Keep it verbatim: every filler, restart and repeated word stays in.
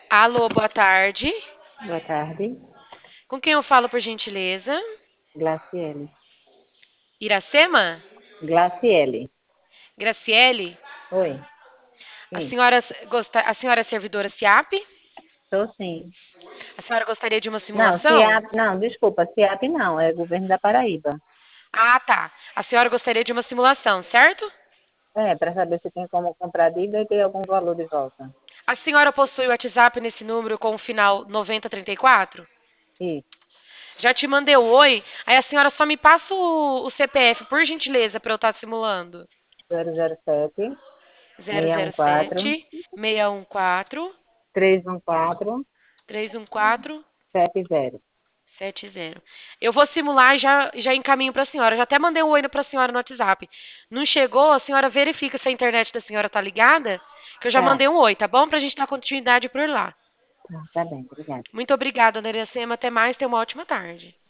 Alô, boa tarde. Boa tarde, Com quem eu falo, por gentileza? Glaciele. Iracema? Glaciele. Graciele? Oi, A sim, senhora, gosta, a senhora é servidora SIAP? estou sim. A senhora gostaria de uma Não, simulação? CIAP, não, desculpa, CIAP não, é governo da Paraíba. Ah, tá. A senhora gostaria de uma simulação, certo? É, para saber se tem como comprar dívida e ter algum valor de volta. A senhora possui o WhatsApp nesse número com o final noventa e trinta e quatro? Isso, Já te mandei o oi, aí a senhora só me passa o, o C P F, por gentileza, para eu estar simulando. zero zero sete, Zero seis um zero quatro, sete, seis um quatro, três um quatro, três um quatro. sete zero. Sete zero. Eu vou simular e já, já encaminho para a senhora. Já até mandei um oi para a senhora no WhatsApp. Não chegou? A senhora verifica se a internet da senhora tá ligada? Que eu já Tá, mandei um oi, tá bom? Pra gente dar continuidade por lá. tá, tá bem, obrigada. Muito obrigada, Ana Iracema. Até mais. Tenha uma ótima tarde.